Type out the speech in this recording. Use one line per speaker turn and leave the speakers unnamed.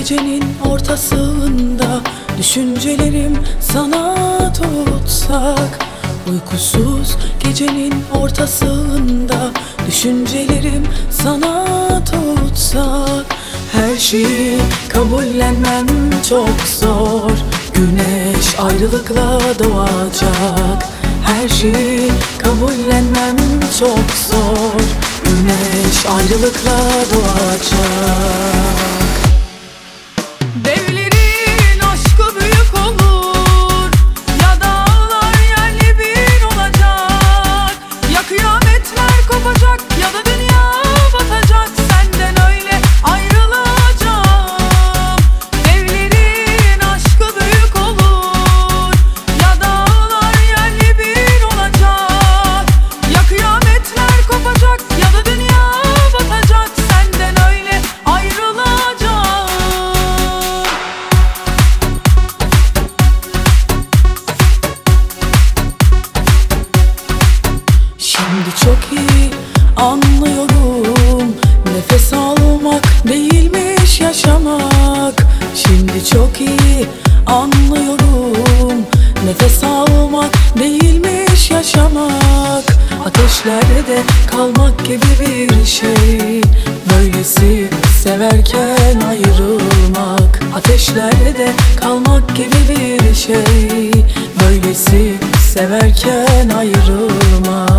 gecenin ortasında düşüncelerim sana tutsak. Uykusuz gecenin ortasında düşüncelerim sana tutsak. Her şeyi kabullenmem çok zor. Güneş ayrılıkla doğacak. Her şeyi kabullenmem çok zor. Güneş ayrılıkla doğacak.
Devlerin aşkı büyük olur, ya dağlar yerle bir olacak, ya kıyametler kopacak ya da dünya batacak. Senden öyle ayrılacağım. Devlerin aşkı büyük olur, ya dağlar yerle bir olacak, ya kıyametler kopacak ya da dünya batacak. Senden öyle ayrılacağım.
Şimdi çok iyi anlıyorum, nefes almak değilmiş yaşamak. Şimdi çok iyi anlıyorum, nefes almak değilmiş yaşamak. Ateşlerde kalmak gibi bir şey, böylesi severken ayrılmak. Ateşlerde kalmak gibi bir şey, böylesi severken ayrılmak.